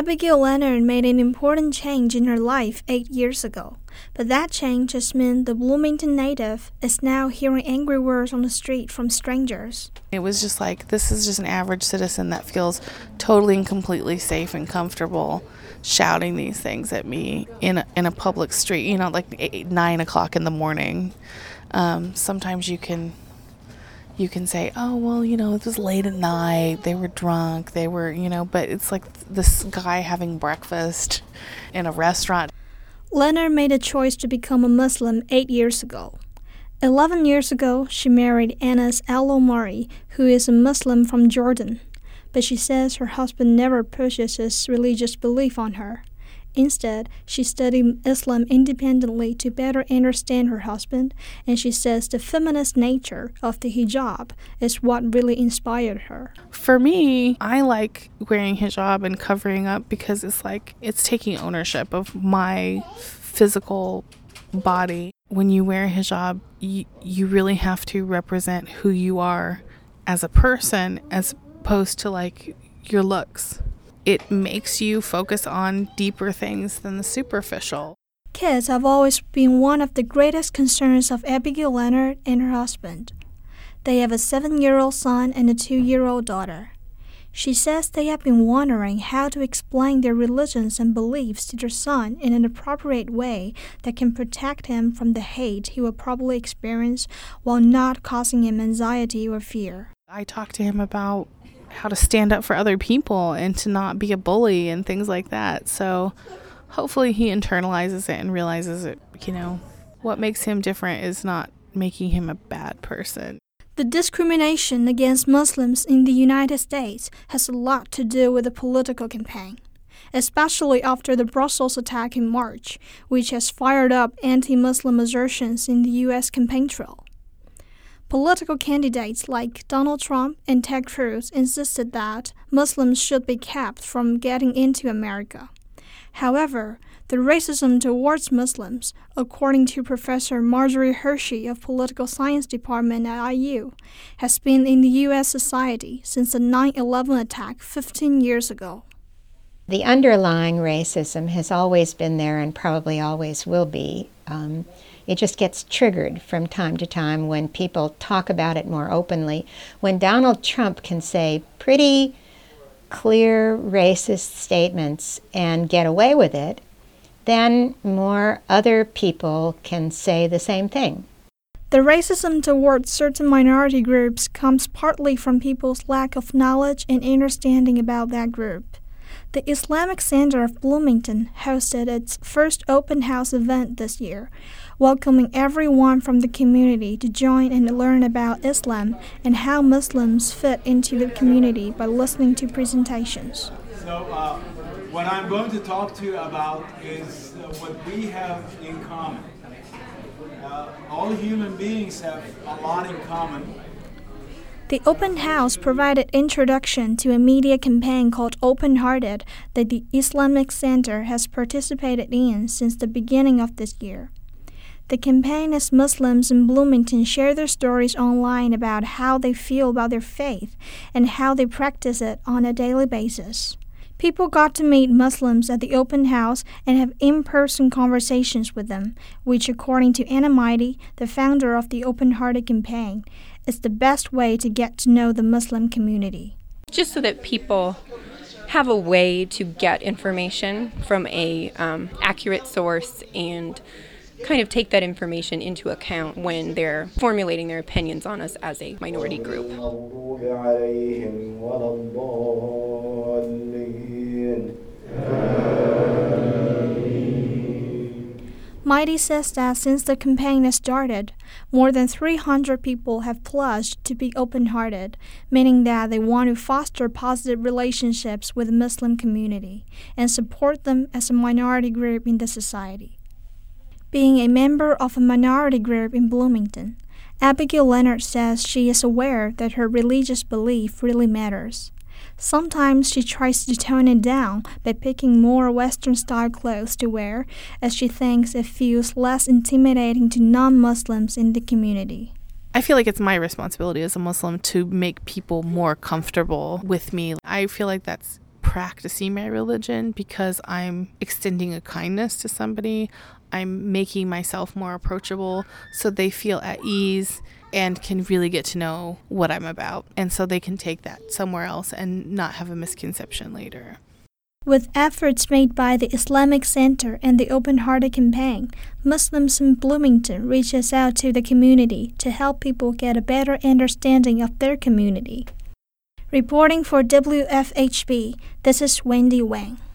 Abigail Leonard made an important change in her life 8 years ago, but that change has meant the Bloomington native is now hearing angry words on the street from strangers. It was just like, this is just an average citizen that feels totally and completely safe and comfortable shouting these things at me in a public street, like 9 o'clock in the morning. Sometimes you can say, oh, well, it was late at night, they were drunk, but it's like this guy having breakfast in a restaurant. Leonard made a choice to become a Muslim 8 years ago. 11 years ago, she married Anas Al-Omari, who is a Muslim from Jordan. But she says her husband never pushes his religious belief on her. Instead, she studied Islam independently to better understand her husband, and she says the feminist nature of the hijab is what really inspired her. For me, I like wearing hijab and covering up because it's taking ownership of my physical body. When you wear a hijab, you really have to represent who you are as a person as opposed to your looks. It makes you focus on deeper things than the superficial. Kids have always been one of the greatest concerns of Abigail Leonard and her husband. They have a 7-year-old son and a 2-year-old daughter. She says they have been wondering how to explain their religions and beliefs to their son in an appropriate way that can protect him from the hate he will probably experience while not causing him anxiety or fear. I talk to him about how to stand up for other people and to not be a bully and things like that. So hopefully he internalizes it and realizes it, what makes him different is not making him a bad person. The discrimination against Muslims in the United States has a lot to do with the political campaign, especially after the Brussels attack in March, which has fired up anti-Muslim assertions in the U.S. campaign trail. Political candidates like Donald Trump and Ted Cruz insisted that Muslims should be kept from getting into America. However, the racism towards Muslims, according to Professor Marjorie Hershey of Political Science Department at IU, has been in the U.S. society since the 9/11 attack 15 years ago. The underlying racism has always been there and probably always will be. It just gets triggered from time to time when people talk about it more openly. When Donald Trump can say pretty clear racist statements and get away with it, then more other people can say the same thing. The racism towards certain minority groups comes partly from people's lack of knowledge and understanding about that group. The Islamic Center of Bloomington hosted its first open house event this year, welcoming everyone from the community to join and learn about Islam and how Muslims fit into the community by listening to presentations. So what I'm going to talk to you about is what we have in common. All human beings have a lot in common. The open house provided introduction to a media campaign called Open Hearted that the Islamic Center has participated in since the beginning of this year. The campaign has Muslims in Bloomington share their stories online about how they feel about their faith and how they practice it on a daily basis. People got to meet Muslims at the open house and have in-person conversations with them, which, according to Anna Mighty, the founder of the Open Hearted campaign, is the best way to get to know the Muslim community. Just so that people have a way to get information from a accurate source and kind of take that information into account when they're formulating their opinions on us as a minority group. Mighty says that since the campaign has started, more than 300 people have pledged to be open-hearted, meaning that they want to foster positive relationships with the Muslim community and support them as a minority group in the society. Being a member of a minority group in Bloomington, Abigail Leonard says she is aware that her religious belief really matters. Sometimes she tries to tone it down by picking more Western-style clothes to wear, as she thinks it feels less intimidating to non-Muslims in the community. I feel like it's my responsibility as a Muslim to make people more comfortable with me. I feel like that's practicing my religion because I'm extending a kindness to somebody. I'm making myself more approachable so they feel at ease and can really get to know what I'm about. And so they can take that somewhere else and not have a misconception later. With efforts made by the Islamic Center and the Open Hearted Campaign, Muslims in Bloomington reaches out to the community to help people get a better understanding of their community. Reporting for WFHB, this is Wendy Wang.